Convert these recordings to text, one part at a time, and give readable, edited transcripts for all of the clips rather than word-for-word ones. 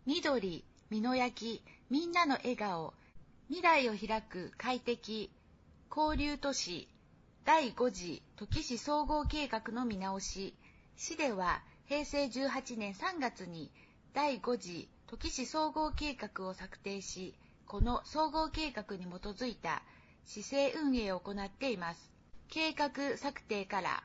緑、美濃焼、みんなの笑顔、未来を開く快適、交流都市、第5次土岐市総合計画の見直し。市では平成18年3月に第5次土岐市総合計画を策定し、この総合計画に基づいた市政運営を行っています。計画策定から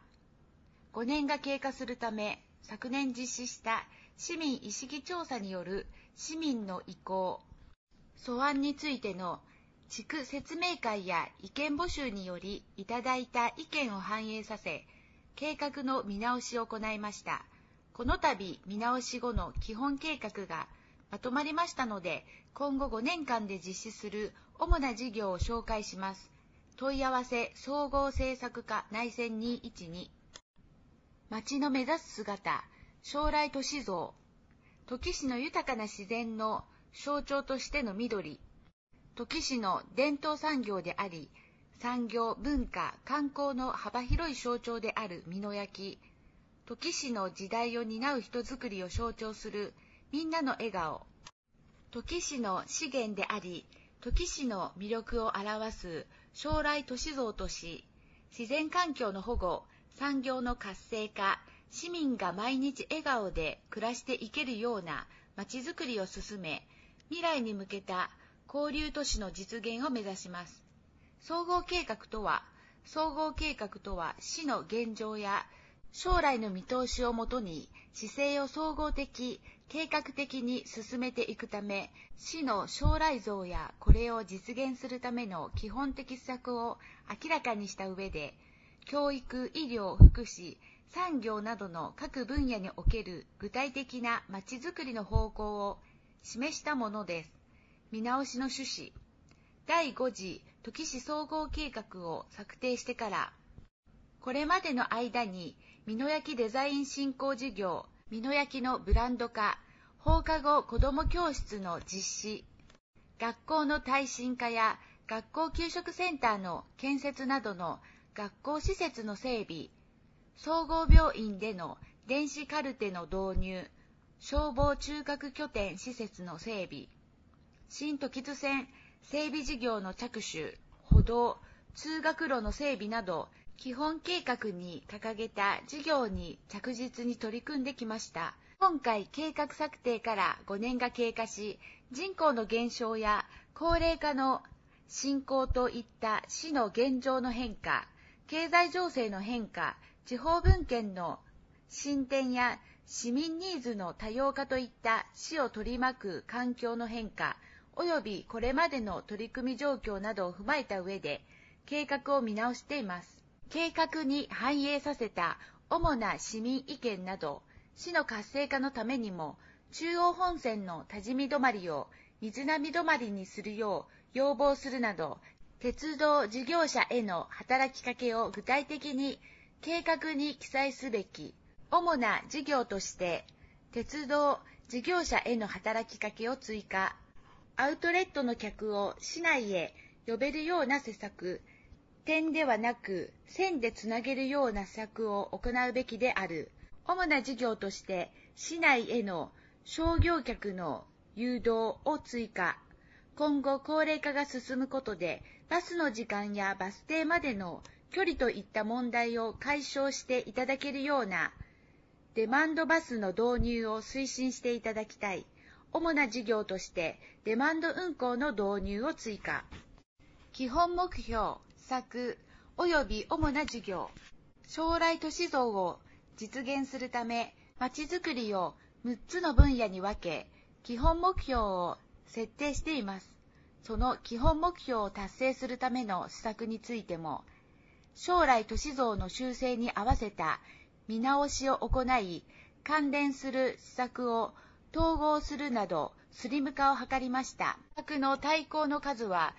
5年が経過するため、昨年実施した市民意識調査による市民の意向、素案についての地区説明会や意見募集によりいただいた意見を反映させ、計画の見直しを行いました。この度見直し後の基本計画がまとまりましたので、今後5年間で実施する主な事業を紹介します。問い合わせ総合政策課内線212。町の目指す姿、将来都市像。土岐市の豊かな自然の象徴としての緑。土岐市の伝統産業であり、産業、文化、観光の幅広い象徴である美濃焼。土岐市の時代を担う人づくりを象徴するみんなの笑顔。土岐市の資源であり、土岐市の魅力を表す将来都市像とし、自然環境の保護、産業の活性化、市民が毎日笑顔で暮らしていけるようなまちづくりを進め、未来に向けた交流都市の実現を目指します。総合計画とは市の現状や将来の見通しをもとに市政を総合的、計画的に進めていくため、市の将来像やこれを実現するための基本的施策を明らかにした上で、教育、医療、福祉、産業などの各分野における具体的なまちづくりの方向を示したものです。見直しの趣旨。第5次土岐市総合計画を策定してから、これまでの間に美濃焼デザイン振興事業、美濃焼のブランド化、放課後子ども教室の実施、学校の耐震化や学校給食センターの建設などの学校施設の整備、総合病院での電子カルテの導入、消防中核拠点施設の整備、新土岐津線整備事業の着手、歩道、通学路の整備など、基本計画に掲げた事業に着実に取り組んできました。今回計画策定から5年が経過し、人口の減少や高齢化の進行といった市の現状の変化、経済情勢の変化、地方分権の進展や市民ニーズの多様化といった市を取り巻く環境の変化、およびこれまでの取り組み状況などを踏まえた上で、計画を見直しています。計画に反映させた主な市民意見など、市の活性化のためにも、中央本線の多治見止まりを水波止まりにするよう要望するなど、鉄道事業者への働きかけを具体的に計画に記載すべき。主な事業として、鉄道事業者への働きかけを追加。アウトレットの客を市内へ呼べるような施策。点ではなく線でつなげるような施策を行うべきである。主な事業として市内への商業客の誘導を追加。今後高齢化が進むことでバスの時間やバス停までの距離といった問題を解消していただけるようなデマンドバスの導入を推進していただきたい。主な事業としてデマンド運行の導入を追加。基本目標、施策及び主な事業、将来都市像を実現するため、まちづくりを6つの分野に分け、基本目標を設定しています。その基本目標を達成するための施策についても、将来都市像の修正に合わせた見直しを行い、関連する施策を統合するなど、スリム化を図りました。施策の大綱の数は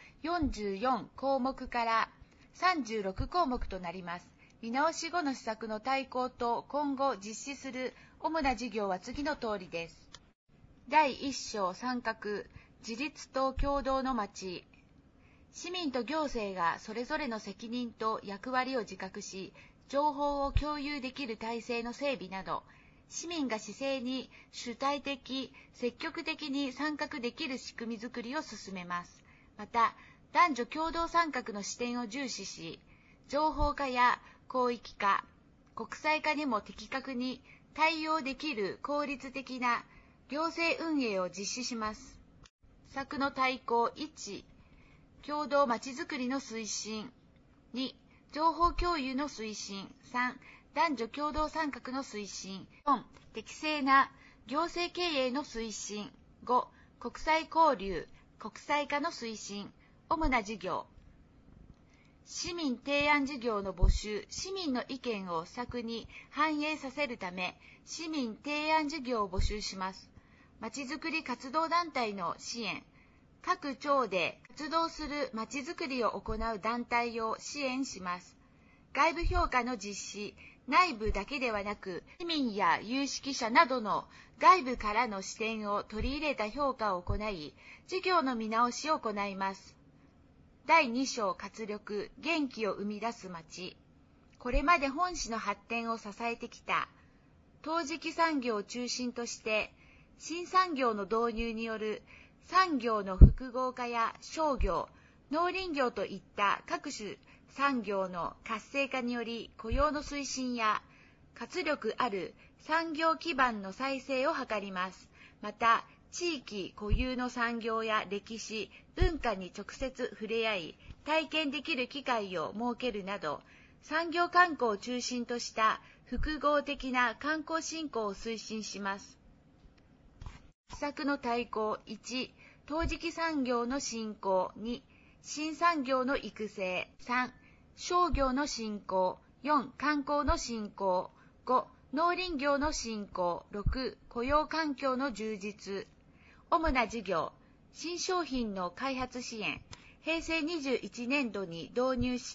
44項目から36項目となります。見直し後の施策の大綱と今後実施する主な事業は次の通りです。第1章参画、自立と協働の街。市民と行政がそれぞれの責任と役割を自覚し、情報を共有できる体制の整備など、 市民が市政に主体的、積極的に参画できる仕組みづくりを進めます。また、男女共同参画の視点を重視し、情報化や広域化、国際化にも的確に対応できる効率的な行政運営を実施します。施策の大綱1、共同まちづくりの推進。2、情報共有の推進。3、男女共同参画の推進。4、適正な行政経営の推進。5、国際交流、国際化の推進。主な事業。市民提案事業の募集、市民の意見を施策に反映させるため、市民提案事業を募集します。まちづくり活動団体の支援。各町で活動するまちづくりを行う団体を支援します。外部評価の実施、内部だけではなく、市民や有識者などの外部からの視点を取り入れた評価を行い、事業の見直しを行います。第2章活力、元気を生み出す町。これまで本市の発展を支えてきた、陶磁器産業を中心として、新産業の導入による産業の複合化や商業、農林業といった各種産業の活性化により雇用の推進や活力ある産業基盤の再生を図ります。また、地域固有の産業や歴史、文化に直接触れ合い、体験できる機会を設けるなど、産業観光を中心とした複合的な観光振興を推進します。施策の大綱1、陶磁器産業の振興。2、新産業の育成。3、商業の振興。4、観光の振興。5、農林業の振興。6、雇用環境の充実。主な事業、新商品の開発支援。平成21年度に導入した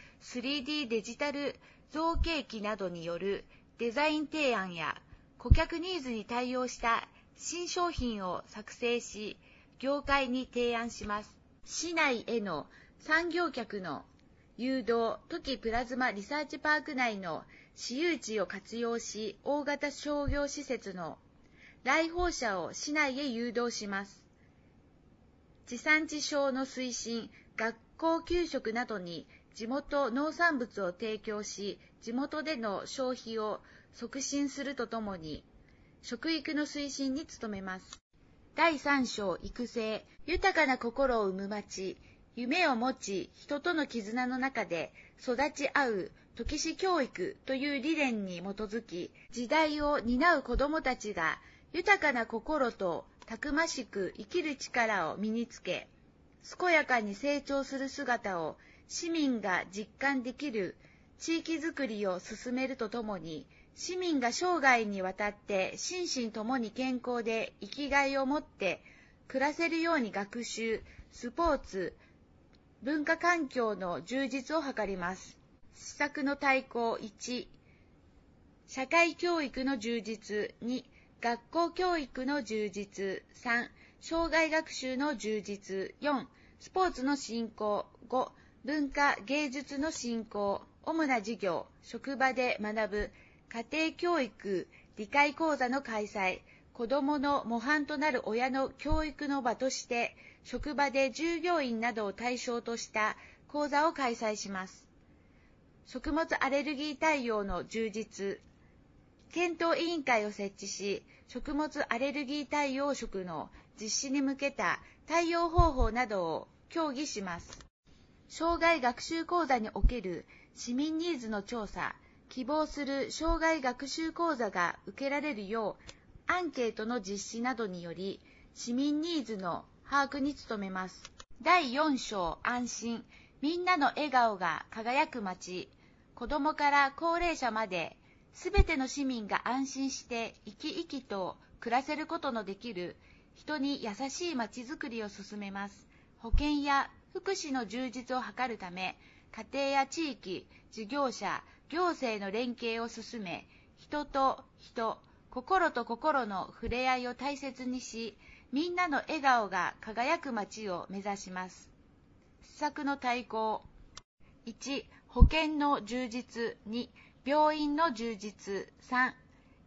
3D デジタル造形機などによるデザイン提案や顧客ニーズに対応した新商品を作成し、業界に提案します。市内への産業客の誘導、トキプラズマリサーチパーク内の私有地を活用し、大型商業施設の来訪者を市内へ誘導します。地産地消の推進、学校給食などに地元農産物を提供し、地元での消費を促進するとともに、食育の推進に努めます。第3章育成、豊かな心を生む町。夢を持ち、人との絆の中で育ち合う時市教育という理念に基づき、時代を担う子どもたちが豊かな心とたくましく生きる力を身につけ、健やかに成長する姿を市民が実感できる地域づくりを進めるとともに、市民が生涯にわたって心身ともに健康で生きがいを持って暮らせるように学習、スポーツ、文化環境の充実を図ります。施策の大綱1、社会教育の充実。2、学校教育の充実。3、障害学習の充実。4、スポーツの振興。5、文化芸術の振興。主な事業、職場で学ぶ家庭教育理解講座の開催。子どもの模範となる親の教育の場として、職場で従業員などを対象とした講座を開催します。食物アレルギー対応の充実。検討委員会を設置し、食物アレルギー対応食の実施に向けた対応方法などを協議します。障害学習講座における市民ニーズの調査、希望する障害学習講座が受けられるよう、アンケートの実施などにより、市民ニーズの把握に努めます。第4章安心、みんなの笑顔が輝く街。子どもから高齢者まで、すべての市民が安心して生き生きと暮らせることのできる人に優しい街づくりを進めます。保健や福祉の充実を図るため、家庭や地域、事業者、行政の連携を進め、人と人、心と心の触れ合いを大切にし、みんなの笑顔が輝く街を目指します。施策の大綱1、保健の充実。2、病院の充実。3、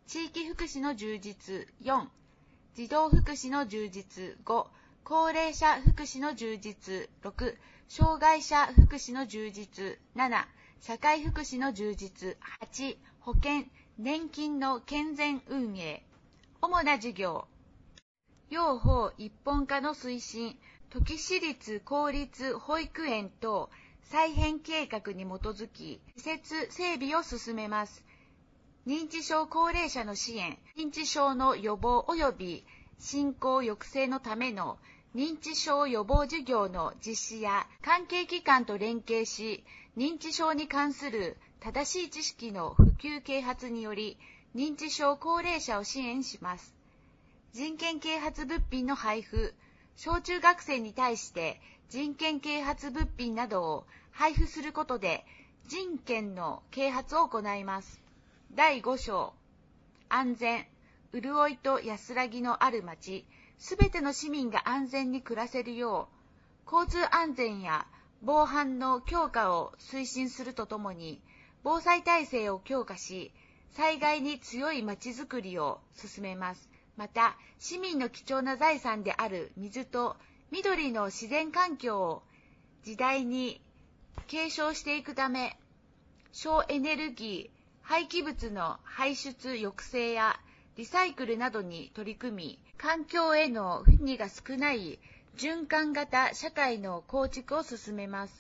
地域福祉の充実。4、児童福祉の充実。5、高齢者福祉の充実。6、障害者福祉の充実。7、社会福祉の充実。8、保険、年金の健全運営。主な事業。幼保一本化の推進。土岐市立公立保育園等再編計画に基づき、施設整備を進めます。認知症高齢者の支援、認知症の予防及び進行抑制のための認知症予防事業の実施や関係機関と連携し、認知症に関する正しい知識の普及啓発により、認知症高齢者を支援します。人権啓発物品の配布、小中学生に対して人権啓発物品などを配布することで人権の啓発を行います。第5章、安全、潤いと安らぎのある町、すべての市民が安全に暮らせるよう、交通安全や防犯の強化を推進するとともに、防災体制を強化し、災害に強い町づくりを進めます。また、市民の貴重な財産である水と緑の自然環境を時代に継承していくため、省エネルギー、廃棄物の排出抑制やリサイクルなどに取り組み、環境への負荷が少ない循環型社会の構築を進めます。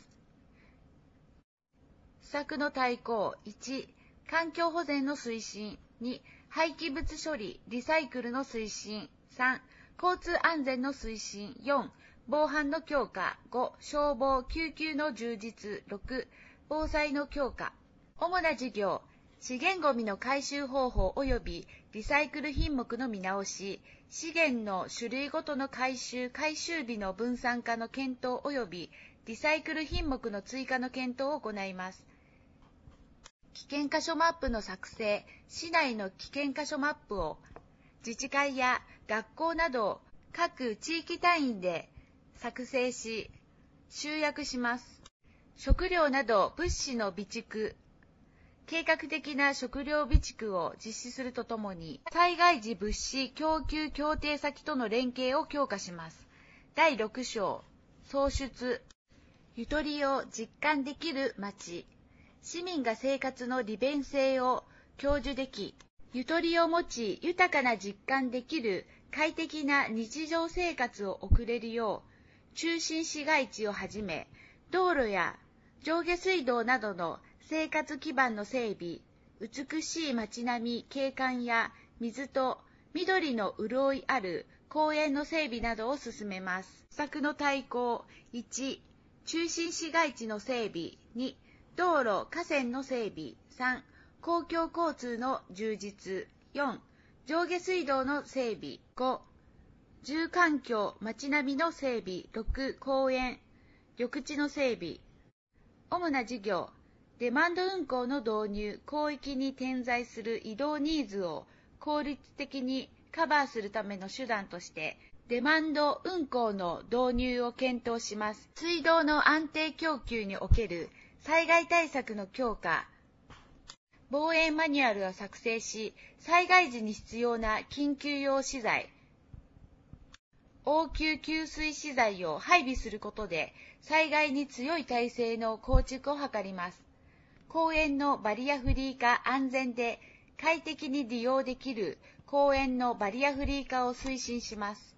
施策の大綱。1、環境保全の推進。2、廃棄物処理、リサイクルの推進。3、交通安全の推進。4、防犯の強化。5、消防・救急の充実。6、防災の強化。主な事業。資源ごみの回収方法及びリサイクル品目の見直し、資源の種類ごとの回収日の分散化の検討及びリサイクル品目の追加の検討を行います。危険箇所マップの作成、市内の危険箇所マップを自治会や学校など各地域単位で作成し、集約します。食料など物資の備蓄、計画的な食料備蓄を実施するとともに、災害時物資供給協定先との連携を強化します。第6章、創出、ゆとりを実感できる町。市民が生活の利便性を享受でき、ゆとりを持ち豊かな実感できる快適な日常生活を送れるよう、中心市街地をはじめ、道路や上下水道などの生活基盤の整備、美しい街並み、景観や水と緑の潤いある公園の整備などを進めます。施策の大綱。1、中心市街地の整備。2、道路・河川の整備。3、公共交通の充実。4、上下水道の整備。5、住環境・街並みの整備。6、公園・緑地の整備。主な事業。デマンド運行の導入、広域に点在する移動ニーズを効率的にカバーするための手段として、デマンド運行の導入を検討します。水道の安定供給における災害対策の強化、防衛マニュアルを作成し、災害時に必要な緊急用資材、応急給水資材を配備することで、災害に強い体制の構築を図ります。公園のバリアフリー化、安全で快適に利用できる公園のバリアフリー化を推進します。